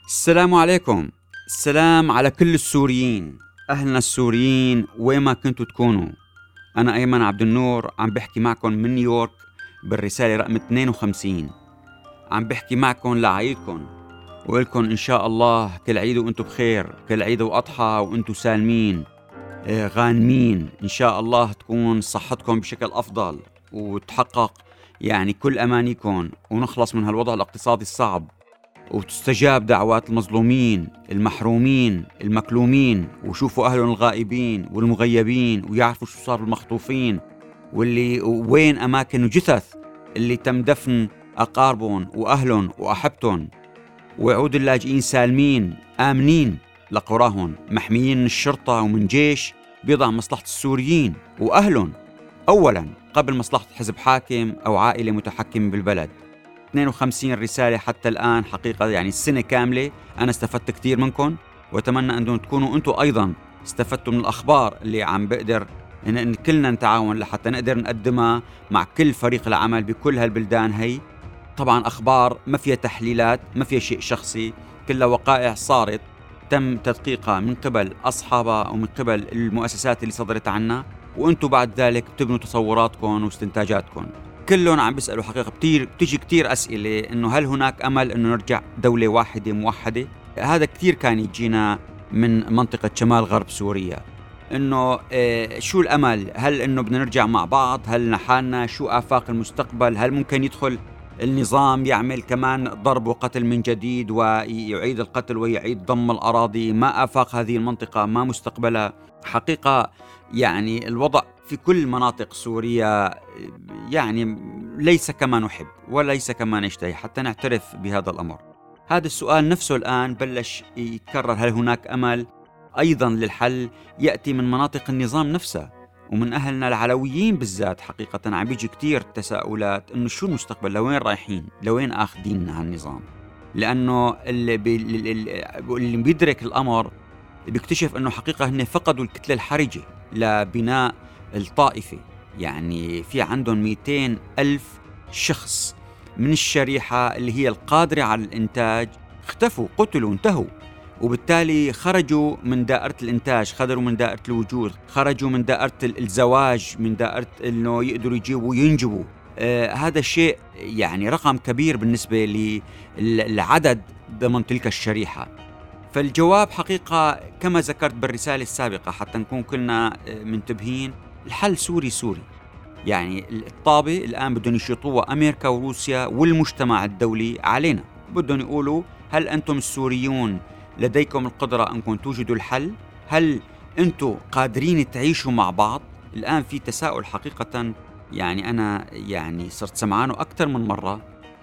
السلام عليكم. السلام على كل السوريين. أهلنا السوريين وين ما كنتوا تكونوا. أنا أيمن عبد النور عم بحكي معكم من نيويورك بالرسالة رقم 52. عم بحكي معكم لعيدكم وإلكم إن شاء الله كل عيد وأنتوا بخير، كل عيد وأضحى وأنتوا سالمين غانمين. إن شاء الله تكون صحتكم بشكل أفضل وتحقق كل أمانيكم ونخلص من هالوضع الاقتصادي الصعب، وتستجاب دعوات المظلومين المحرومين المكلومين، وشوفوا أهلهم الغائبين والمغيبين، ويعرفوا شو صار بالمخطوفين واللي وين أماكن جثث اللي تم دفن أقاربهم وأهلهم وأحبتهم، ويعود اللاجئين سالمين آمنين لقراهم محميين من الشرطة ومن جيش بيضع مصلحة السوريين وأهلهم أولاً قبل مصلحة حزب حاكم أو عائلة متحكمة بالبلد. 52 رسالة حتى الآن، حقيقة السنة كاملة أنا استفدت كتير منكم، وأتمنى أن تكونوا أنتم أيضاً استفدتوا من الأخبار اللي عم بقدر إن كلنا نتعاون لحتى نقدر نقدمها مع كل فريق العمل بكل هالبلدان هي. طبعاً أخبار ما فيها تحليلات، ما فيها شيء شخصي، كلها وقائع صارت تم تدقيقها من قبل أصحابها ومن قبل المؤسسات اللي صدرت عنا، وأنتم بعد ذلك بتبنوا تصوراتكم واستنتاجاتكم. كلهم عم بيسألوا حقيقة بتيجي كتير أسئلة إنه هل هناك أمل إنه نرجع دولة واحدة موحدة؟ هذا كتير كان يجينا من منطقة شمال غرب سوريا، إنه شو الأمل؟ هل إنه بدنا نرجع مع بعض؟ هل نحالنا؟ شو آفاق المستقبل؟ هل ممكن يدخل النظام يعمل كمان ضرب وقتل من جديد ويعيد القتل ويعيد ضم الأراضي؟ ما آفاق هذه المنطقة؟ ما مستقبلها؟ حقيقة الوضع في كل مناطق سوريا ليس كما نحب وليس كما نشتهي حتى نعترف بهذا الأمر. هذا السؤال نفسه الآن بلش يتكرر، هل هناك أمل أيضا للحل؟ يأتي من مناطق النظام نفسها ومن أهلنا العلويين بالذات. حقيقة عم بيجي كتير تساؤلات إنه شو المستقبل، لوين رايحين، لوين آخذين هالنظام؟ لأنه اللي بيدرك الأمر بيكتشف أنه حقيقة هن فقدوا الكتلة الحرجة لبناء الطائفة. في عندهم 200 ألف شخص من الشريحة اللي هي القادرة على الإنتاج اختفوا، قتلوا، انتهوا، وبالتالي خرجوا من دائرة الإنتاج، خرجوا من دائرة الوجود، خرجوا من دائرة الزواج، من دائرة أنه يقدروا يجيبوا وينجبوا. هذا الشيء رقم كبير بالنسبة للعدد ضمن تلك الشريحة. فالجواب حقيقة كما ذكرت بالرسالة السابقة حتى نكون كلنا منتبهين، الحل سوري. الطابة الآن بدهم يشيطوها أمريكا وروسيا والمجتمع الدولي علينا، بدهم يقولوا هل أنتم السوريون لديكم القدرة أنكم توجدوا الحل؟ هل أنتم قادرين تعيشوا مع بعض؟ الآن في تساؤل حقيقة، أنا صرت سمعانه أكثر من مرة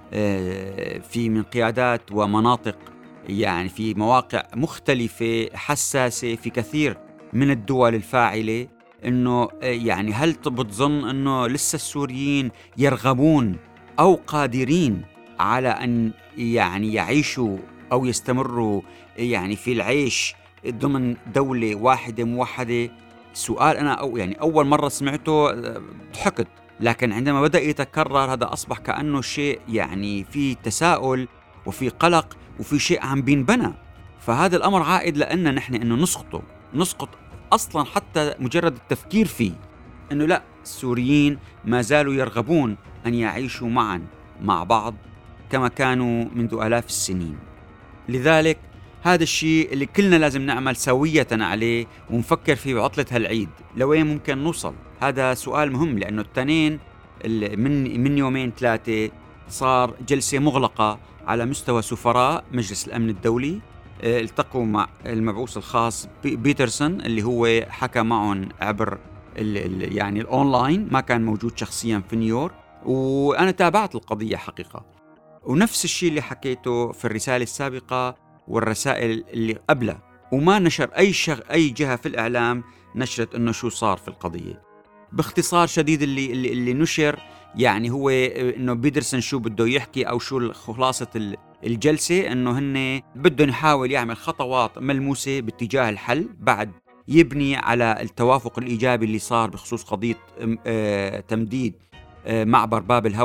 في من قيادات ومناطق في مواقع مختلفة حساسة في كثير من الدول الفاعلة، إنه هل بتظن إنه لسه السوريين يرغبون أو قادرين على أن يعيشوا أو يستمروا في العيش ضمن دولة واحدة موحدة؟ سؤال أنا أول مرة سمعته ضحكت، لكن عندما بدأ يتكرر هذا أصبح كأنه شيء في تساؤل وفي قلق وفي شيء عم بينبنى. فهذا الأمر عائد لأننا نحن إنه نسقط أصلاً حتى مجرد التفكير فيه، إنه لا، السوريين ما زالوا يرغبون أن يعيشوا معاً مع بعض كما كانوا منذ آلاف السنين. لذلك هذا الشيء اللي كلنا لازم نعمل سوية عليه ونفكر فيه بعطلة هالعيد، لوين ممكن نوصل؟ هذا سؤال مهم، لأنه التنين من يومين 3 صار جلسة مغلقة على مستوى سفراء مجلس الأمن الدولي، التقوا مع المبعوث الخاص بيترسون اللي هو حكى معهم عبر الأونلاين، ما كان موجود شخصيا في نيويورك، وأنا تابعت القضية حقيقة. ونفس الشيء اللي حكيته في الرسالة السابقة والرسائل اللي قبلها، وما نشر أي جهة في الإعلام نشرت إنه شو صار في القضية. باختصار شديد اللي نشر هو إنه بيدرسن شو بده يحكي أو شو خلاصة الجلسة، إنه هن بدهم يحاول يعمل خطوات ملموسة باتجاه الحل بعد يبني على التوافق الإيجابي اللي صار بخصوص قضية تمديد معبر باب الهوى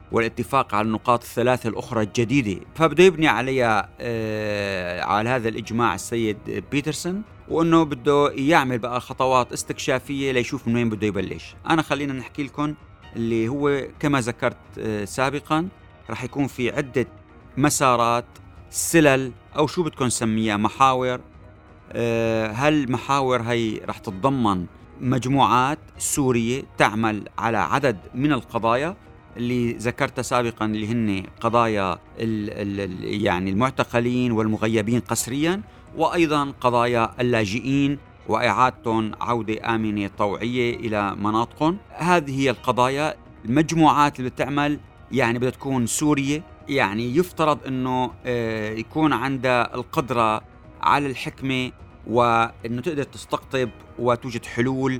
والاتفاق على النقاط الثلاثة الأخرى الجديدة، فبده يبني عليها على هذا الإجماع السيد بيترسون، وأنه بده يعمل بقى خطوات استكشافية ليشوف من وين بده يبلش. أنا خلينا نحكي لكم اللي هو كما ذكرت سابقا، رح يكون في عدة مسارات، سلل أو شو بدكم نسميها، محاور. هالمحاور هي رح تتضمن مجموعات سورية تعمل على عدد من القضايا اللي ذكرتها سابقا، اللي هن قضايا يعني المعتقلين والمغيبين قسريا، وأيضا قضايا اللاجئين وإعادتهم عودة آمنة طوعية إلى مناطقهم. هذه هي القضايا. المجموعات اللي بتعمل يعني بدها تكون سورية، يعني يفترض أنه يكون عندها القدرة على الحكمة، وأنه تقدر تستقطب وتوجد حلول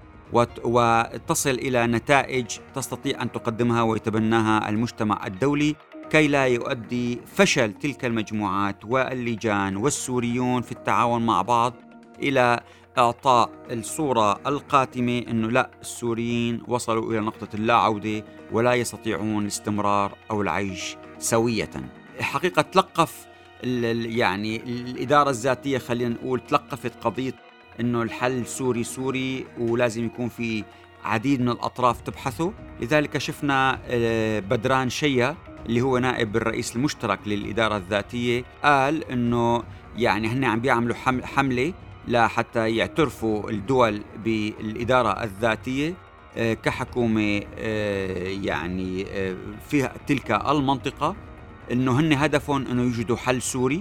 وتصل إلى نتائج تستطيع أن تقدمها ويتبناها المجتمع الدولي، كي لا يؤدي فشل تلك المجموعات واللجان والسوريون في التعاون مع بعض إلى إعطاء الصورة القاتمة أنه لا، السوريين وصلوا إلى نقطة اللا عودة ولا يستطيعون الاستمرار أو العيش سوية. حقيقة تلقف يعني الإدارة الذاتية، خلينا نقول، تلقفت قضية أنه الحل سوري ولازم يكون في عديد من الأطراف تبحثه. لذلك شفنا بدران شيا اللي هو نائب الرئيس المشترك للإدارة الذاتية قال أنه يعني هن عم بيعملوا حملة لحتى يعترفوا الدول بالإدارة الذاتية كحكومة يعني فيها تلك المنطقة، أنه هن هدفهم أنه يوجدوا حل سوري،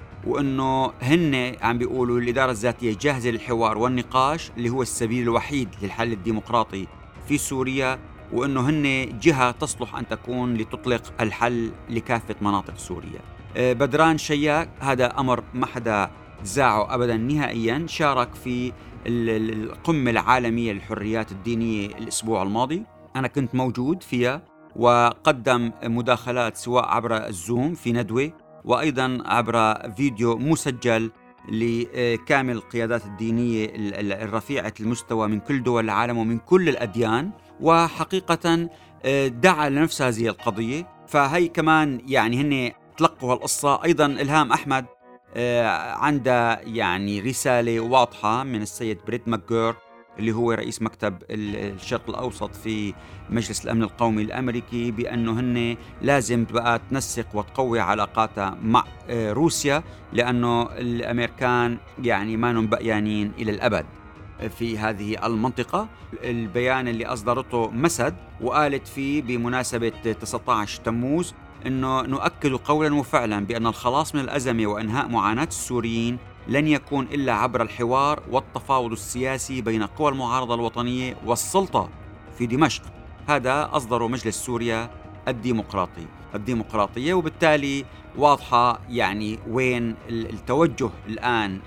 وأنه هن عم بيقولوا الإدارة الذاتية جاهزة للحوار والنقاش اللي هو السبيل الوحيد للحل الديمقراطي في سوريا، وأنه هن جهة تصلح أن تكون لتطلق الحل لكافة مناطق سوريا. بدران شياك هذا أمر ما حدا زاعه أبدا نهائيا، شارك في القمة العالمية للحريات الدينية الأسبوع الماضي، أنا كنت موجود فيها، وقدم مداخلات سواء عبر الزوم في ندوة وأيضا عبر فيديو مسجل لكامل القيادات الدينية الرفيعة المستوى من كل دول العالم ومن كل الأديان، وحقيقة دعا لنفس هذه القضية. فهي كمان يعني هن تلقوا القصة. أيضا إلهام أحمد عنده يعني رسالة واضحة من السيد بريت ماكجور اللي هو رئيس مكتب الشرق الأوسط في مجلس الأمن القومي الأمريكي، بأنه هن لازم بقى تنسق وتقوي علاقاتها مع روسيا، لأنه الأمريكان يعني ما نم بقيانين إلى الأبد في هذه المنطقة. البيان اللي أصدرته مسد وقالت فيه بمناسبة 19 تموز أنه نؤكد قولا وفعلا بأن الخلاص من الأزمة وإنهاء معاناة السوريين لن يكون إلا عبر الحوار والتفاوض السياسي بين قوى المعارضة الوطنية والسلطة في دمشق. هذا أصدره مجلس سوريا الديمقراطية، وبالتالي واضحة يعني وين التوجه الآن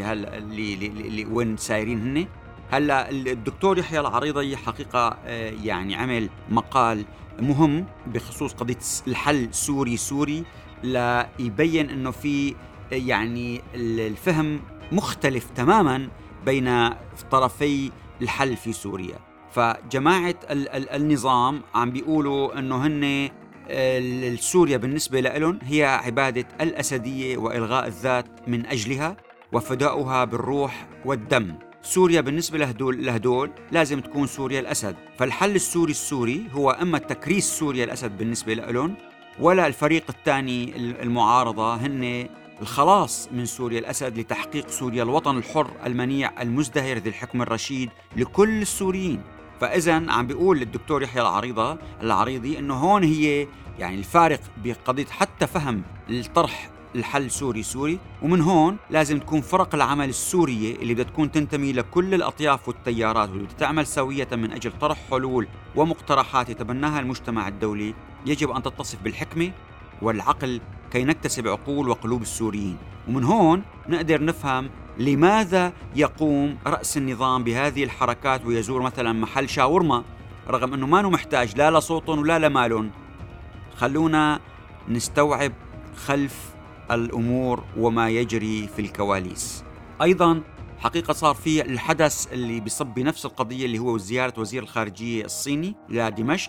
اللي وين سايرين هن. هلا الدكتور يحيى العريضي حقيقة يعني عمل مقال مهم بخصوص قضية الحل سوري ليبين أنه في يعني الفهم مختلف تماما بين طرفي الحل في سوريا. فجماعة النظام عم بيقولوا أنه هن سوريا بالنسبة لهم هي عبادة الأسدية وإلغاء الذات من أجلها وفداؤها بالروح والدم. سوريا بالنسبة لهدول لازم تكون سوريا الأسد. فالحل السوري هو أما تكريس سوريا الأسد بالنسبة لهم، ولا الفريق الثاني المعارضة هن الخلاص من سوريا الأسد لتحقيق سوريا الوطن الحر المنيع المزدهر ذي الحكم الرشيد لكل السوريين. فإذن عم بيقول الدكتور يحيى العريضي إنه هون هي يعني الفارق بقضية حتى فهم الطرح الحل سوري، ومن هون لازم تكون فرق العمل السورية اللي بدها تكون تنتمي لكل الأطياف والتيارات واللي بدها تعمل سوية من أجل طرح حلول ومقترحات يتبناها المجتمع الدولي، يجب أن تتصف بالحكمة والعقل كي نكتسب عقول وقلوب السوريين. ومن هون نقدر نفهم لماذا يقوم رأس النظام بهذه الحركات ويزور مثلا محل شاورما رغم أنه ما محتاج لا لصوتهم ولا لمالهم. خلونا نستوعب خلف الأمور وما يجري في الكواليس. أيضا حقيقة صار في الحدث اللي بيصب بنفس القضية اللي هو زيارة وزير الخارجية الصيني لدمشق،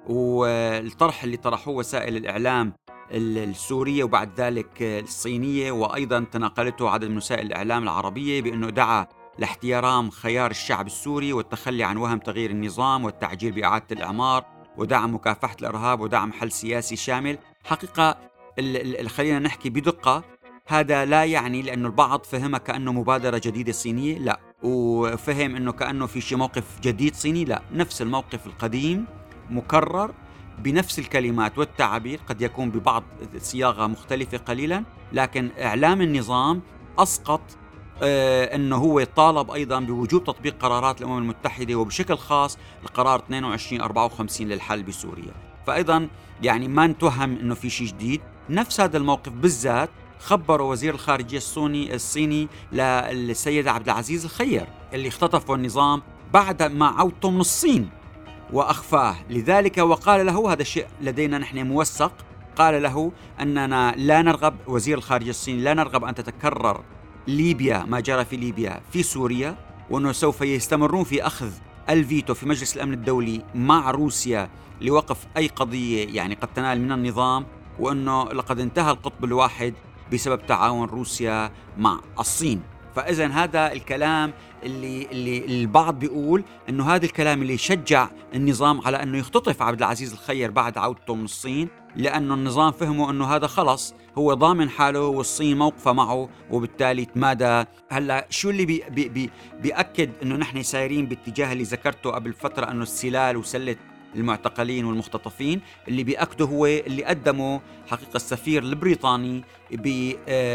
والطرح اللي طرحوه وسائل الإعلام السورية وبعد ذلك الصينية، وأيضا تناقلته عدد من وسائل الإعلام العربية بأنه دعا لاحترام خيار الشعب السوري والتخلي عن وهم تغيير النظام والتعجيل بإعادة الإعمار ودعم مكافحة الإرهاب ودعم حل سياسي شامل. حقيقة خلينا نحكي بدقة، هذا لا يعني لأنه البعض فهمها كأنه مبادرة جديدة صينية، لا، وفهم أنه كأنه في شيء موقف جديد صيني، لا، نفس الموقف القديم مكرر بنفس الكلمات والتعابير، قد يكون ببعض صياغة مختلفة قليلا، لكن إعلام النظام أسقط أنه هو طالب أيضا بوجوب تطبيق قرارات الأمم المتحدة وبشكل خاص القرار 2254 للحل بسوريا. فأيضا يعني ما نتوهم أنه في شيء جديد. نفس هذا الموقف بالذات خبروا وزير الخارجية الصيني للسيد عبد العزيز الخير اللي اختطفه النظام بعد ما عودته من الصين وأخفاه، لذلك وقال له هذا الشيء لدينا نحن موثق، قال له أننا لا نرغب، وزير الخارجية الصيني، لا نرغب أن تتكرر ليبيا ما جرى في ليبيا في سوريا، وأنه سوف يستمرون في أخذ الفيتو في مجلس الأمن الدولي مع روسيا لوقف أي قضية يعني قد تنال من النظام، وأنه لقد انتهى القطب الواحد بسبب تعاون روسيا مع الصين. فإذن هذا الكلام اللي البعض بيقول أنه هذا الكلام اللي شجع النظام على أنه يختطف عبد العزيز الخير بعد عودته من الصين، لأنه النظام فهموا أنه هذا خلص هو ضامن حاله والصين موقفة معه وبالتالي تمادى. هلأ شو اللي بيأكد أنه نحن سايرين باتجاه اللي ذكرته قبل فترة، أنه السلال وسلة المعتقلين والمختطفين، اللي بيأكده هو اللي قدمه حقيقة السفير البريطاني ب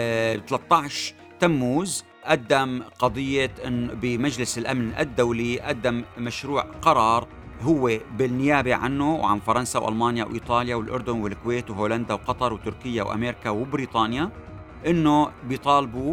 13 تموز، قدم قضية بمجلس الأمن الدولي، قدم مشروع قرار هو بالنيابة عنه وعن فرنسا وألمانيا وإيطاليا والأردن والكويت وهولندا وقطر وتركيا وأمريكا وبريطانيا، إنه بيطالبوا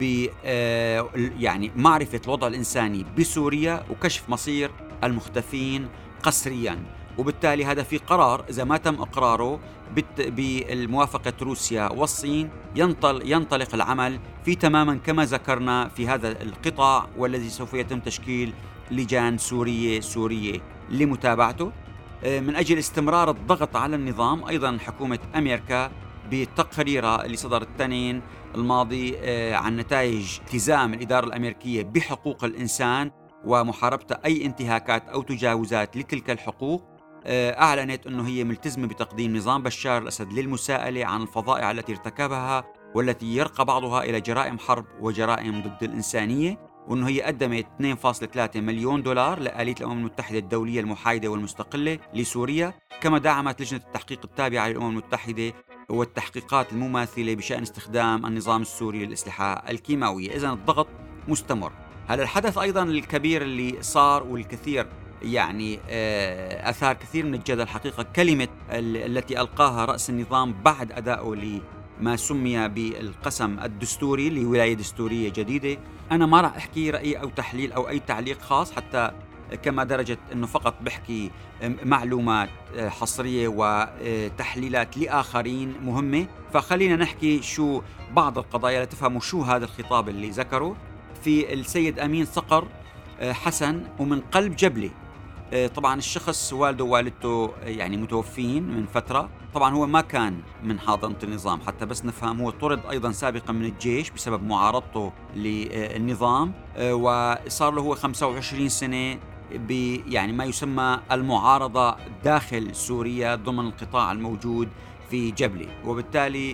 يعني معرفة الوضع الإنساني بسوريا وكشف مصير المختفين قسريا. وبالتالي هذا في قرار إذا ما تم إقراره بالموافقة روسيا والصين ينطلق العمل في تماما كما ذكرنا في هذا القطاع، والذي سوف يتم تشكيل لجان سورية لمتابعته من أجل استمرار الضغط على النظام. أيضا حكومة أمريكا بتقريرها اللي صدر الاثنين الماضي عن نتائج التزام الإدارة الأمريكية بحقوق الإنسان ومحاربة أي انتهاكات أو تجاوزات لتلك الحقوق، أعلنت أنه هي ملتزمة بتقديم نظام بشار الأسد للمساءلة عن الفظائع التي ارتكبها والتي يرقى بعضها إلى جرائم حرب وجرائم ضد الإنسانية، وأنه هي قدمت 2.3 مليون دولار لآلية الأمم المتحدة الدولية المحايدة والمستقلة لسوريا، كما دعمت لجنة التحقيق التابعة للأمم المتحدة والتحقيقات المماثلة بشأن استخدام النظام السوري للأسلحة الكيماوية. إذن الضغط مستمر. هذا الحدث أيضا الكبير اللي صار والكثير يعني أثار كثير من الجدل حقيقة، كلمة التي ألقاها رأس النظام بعد أدائه لما سمي بالقسم الدستوري لولاية دستورية جديدة. أنا ما راح أحكي رأي أو تحليل أو أي تعليق خاص، حتى كما درجة أنه فقط بحكي معلومات حصرية وتحليلات لآخرين مهمة. فخلينا نحكي شو بعض القضايا لتفهموا شو هذا الخطاب اللي ذكره في السيد أمين صقر حسن ومن قلب جبلة. طبعا الشخص والده ووالدته يعني متوفين من فترة، طبعا هو ما كان من حاضنة النظام حتى بس نفهم، هو طرد أيضا سابقا من الجيش بسبب معارضته للنظام، وصار له هو 25 سنة يعني ما يسمى المعارضة داخل سوريا ضمن القطاع الموجود في جبلة، وبالتالي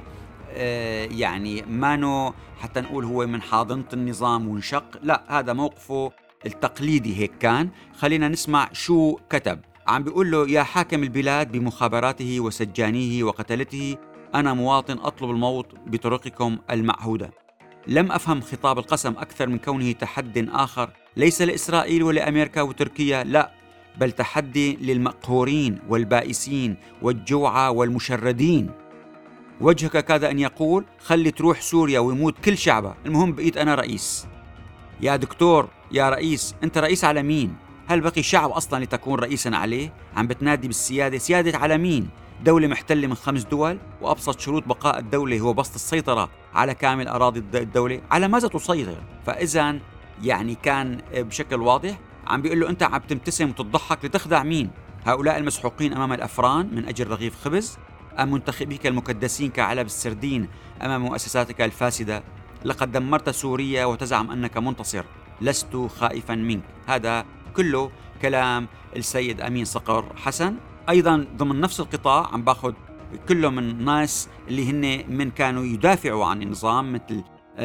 يعني مانو حتى نقول هو من حاضنة النظام وانشق، لا، هذا موقفه التقليدي هيك كان. خلينا نسمع شو كتب. عم بيقول له: يا حاكم البلاد بمخابراته وسجانيه وقتلته، أنا مواطن أطلب الموت بطرقكم المعهودة. لم أفهم خطاب القسم أكثر من كونه تحد آخر ليس لإسرائيل ولأمريكا وتركيا، لا، بل تحدي للمقهورين والبائسين والجوعى والمشردين. وجهك كاد أن يقول: خلي تروح سوريا ويموت كل شعبها، المهم بقيت أنا رئيس. يا دكتور، يا رئيس، أنت رئيس على مين؟ هل بقي شعب أصلا لتكون رئيسا عليه؟ عم بتنادي بالسيادة، سيادة على مين؟ دولة محتلة من 5 دول، وأبسط شروط بقاء الدولة هو بسط السيطرة على كامل أراضي الدولة. على ماذا تسيطر؟ فإذا يعني كان بشكل واضح عم بيقول له: أنت عم تبتسم وتضحك لتخدع مين؟ هؤلاء المسحوقين أمام الأفران من أجل رغيف خبز؟ أم منتخبيك المكدسين كعلب السردين أمام مؤسساتك الفاسدة؟ لقد دمرت سوريا وتزعم أنك منتصر. لست خائفا منك. هذا كله كلام السيد أمين صقر حسن. أيضا ضمن نفس القطاع عم باخذ كله من ناس اللي هن من كانوا يدافعوا عن النظام، مثل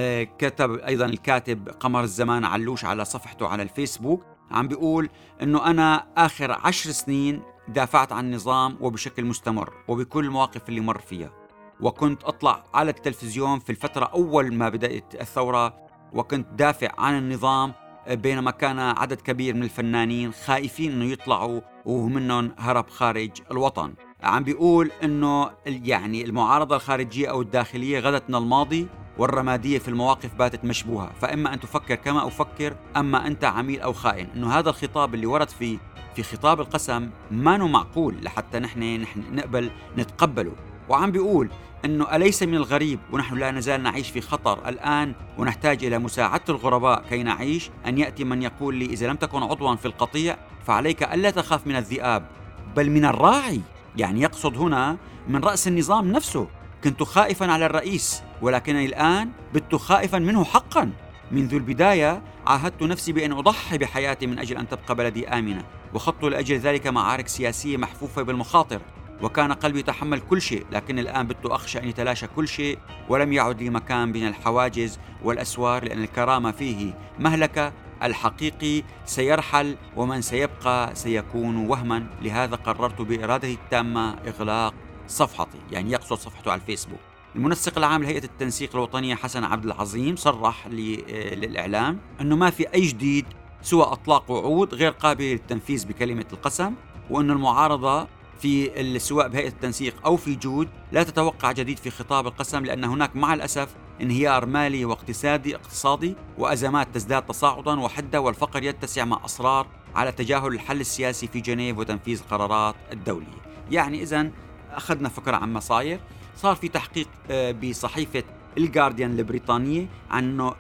كتب أيضا الكاتب قمر الزمان علوش على صفحته على الفيسبوك، عم بيقول أنه أنا آخر 10 سنين دافعت عن النظام وبشكل مستمر وبكل المواقف اللي مر فيها، وكنت أطلع على التلفزيون في الفترة أول ما بدأت الثورة وكنت دافع عن النظام، بينما كان عدد كبير من الفنانين خائفين أنه يطلعوا ومنهم هرب خارج الوطن. عم بيقول أنه يعني المعارضة الخارجية أو الداخلية غدت من الماضي، والرمادية في المواقف باتت مشبوهة، فإما أن تفكر كما أفكر أما أنت عميل أو خائن. أنه هذا الخطاب اللي ورد في خطاب القسم ما نو معقول لحتى نحن نقبل نتقبله. وعم بيقول أنه أليس من الغريب ونحن لا نزال نعيش في خطر الآن ونحتاج إلى مساعدة الغرباء كي نعيش، أن يأتي من يقول لي إذا لم تكن عضوا في القطيع فعليك ألا تخاف من الذئاب بل من الراعي. يعني يقصد هنا من رأس النظام نفسه. كنت خائفا على الرئيس ولكنني الآن بت خائفا منه حقا. منذ البداية عاهدت نفسي بأن أضحي بحياتي من أجل أن تبقى بلدي آمنة، وخضت لأجل ذلك معارك سياسية محفوفة بالمخاطر، وكان قلبي يتحمل كل شيء، لكن الآن بت أخشى أن يتلاشى كل شيء ولم يعد لي مكان بين الحواجز والأسوار، لأن الكرامة فيه مهلكة، الحقيقي سيرحل ومن سيبقى سيكون وهما. لهذا قررت بإرادتي التامة إغلاق صفحتي. يعني يقصد صفحته على الفيسبوك. المنسق العام لهيئة التنسيق الوطنية حسن عبد العظيم صرح للإعلام أنه ما في أي جديد سوى أطلاق وعود غير قابلة للتنفيذ بكلمة القسم، وأن المعارضة في سواء بهيئة التنسيق أو في جود لا تتوقع جديد في خطاب القسم، لأن هناك مع الأسف انهيار مالي واقتصادي وأزمات تزداد تصاعدا وحدة، والفقر يتسع مع أصرار على تجاهل الحل السياسي في جنيف وتنفيذ القرارات الدولية. يعني إذن أخذنا فكرة عن ما صار في تحقيق بصحيفة الجارديان البريطانية أنه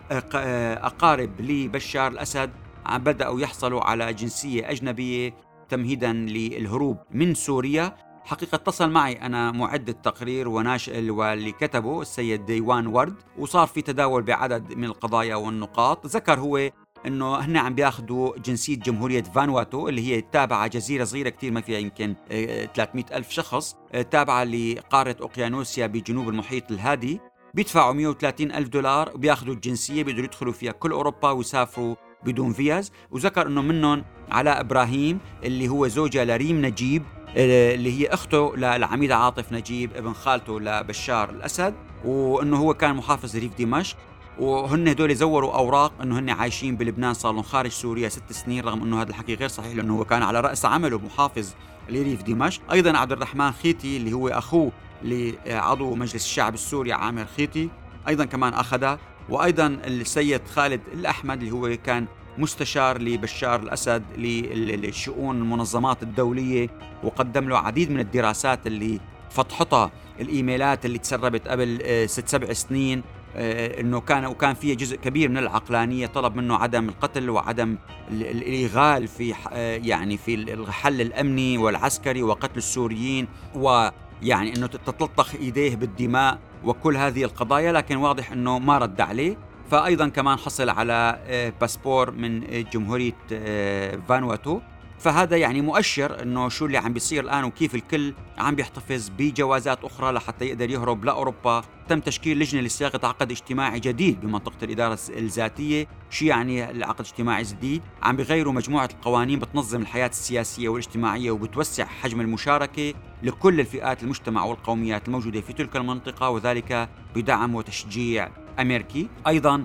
أقارب لبشار الأسد بدأوا يحصلوا على جنسية أجنبية تمهيدا للهروب من سوريا. حقيقة اتصل معي أنا معد التقرير واللي كتبه السيد ديوان ورد، وصار في تداول بعدد من القضايا والنقاط. ذكر هو انه هن عم بياخذوا جنسية جمهورية فانواتو اللي هي تابعة جزيرة صغيرة كتير ما فيها يمكن 300 ألف شخص، تابعة لقارة أوقيانوسيا بجنوب المحيط الهادي. بيدفعوا 130 ألف دولار وبياخذوا الجنسية، بيقدروا يدخلوا فيها كل أوروبا ويسافروا بدون فيز. وذكر انه منهم علاء إبراهيم اللي هو زوجة لريم نجيب اللي هي أخته للعميد عاطف نجيب ابن خالته لبشار الأسد، وأنه هو كان محافظ ريف دمشق، وهن هدول زوروا أوراق أنه هن عايشين بلبنان صار لهم خارج سوريا 6 سنين، رغم أنه هذا الحكي غير صحيح لأنه هو كان على رأس عمله محافظ لريف دمشق. أيضا عبد الرحمن خيتي اللي هو أخوه لعضو مجلس الشعب السوري عامر خيتي أيضا كمان أخذها. وأيضا السيد خالد الأحمد اللي هو كان مستشار لبشار الأسد للشؤون المنظمات الدولية، وقدم له عديد من الدراسات اللي فتحتها الإيميلات اللي تسربت قبل 6-7 سنين، انه كان فيه جزء كبير من العقلانيه، طلب منه عدم القتل وعدم الإغال في يعني في الحل الامني والعسكري وقتل السوريين، ويعني انه تتلطخ ايديه بالدماء وكل هذه القضايا، لكن واضح انه ما رد عليه. فايضا كمان حصل على باسبور من جمهوريه فانواتو. فهذا يعني مؤشر انه شو اللي عم بيصير الان وكيف الكل عم بيحتفظ بجوازات اخرى لحتى يقدر يهرب لاوروبا. تم تشكيل لجنه لصياغه عقد اجتماعي جديد بمنطقه الاداره الذاتيه. شو يعني العقد الاجتماعي الجديد؟ عم بيغيروا مجموعه القوانين بتنظم الحياه السياسيه والاجتماعيه وبتوسع حجم المشاركه لكل الفئات المجتمع والقوميات الموجوده في تلك المنطقه، وذلك بدعم وتشجيع امريكي. ايضا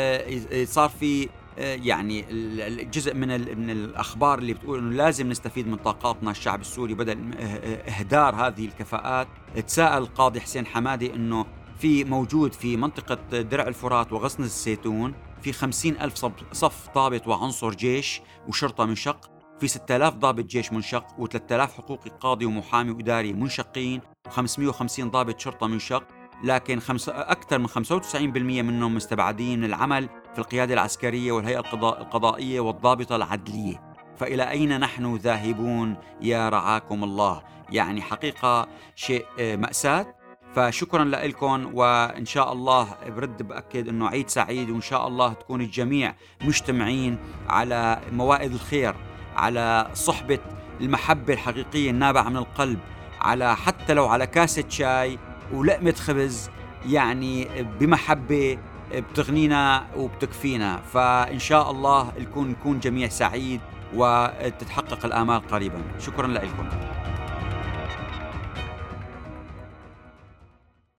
صار في يعني الجزء من الأخبار اللي بتقول أنه لازم نستفيد من طاقاتنا الشعب السوري بدل إهدار هذه الكفاءات. تساءل القاضي حسين حمادي أنه في موجود في منطقة درع الفرات وغصن الزيتون في 50,000 صف ضابط وعنصر جيش وشرطة منشق، في 6,000 ضابط جيش منشق و3,000 حقوقي قاضي ومحامي وإداري منشقين، و550 ضابط شرطة منشق، لكن أكثر من 95% منهم مستبعدين من العمل في القيادة العسكرية والهيئة القضائية والضابطة العدلية. فإلى أين نحن ذاهبون يا رعاكم الله؟ يعني حقيقة شيء مأساة. فشكرا لكم، وإن شاء الله برد بأكد أنه عيد سعيد، وإن شاء الله تكون الجميع مجتمعين على موائد الخير، على صحبة المحبة الحقيقية النابعة من القلب، على حتى لو على كاسة شاي ولقمة خبز، يعني بمحبة بتغنينا وبتكفينا. فإن شاء الله نكون جميع سعيد وتتحقق الآمال قريبا. شكرا لكم.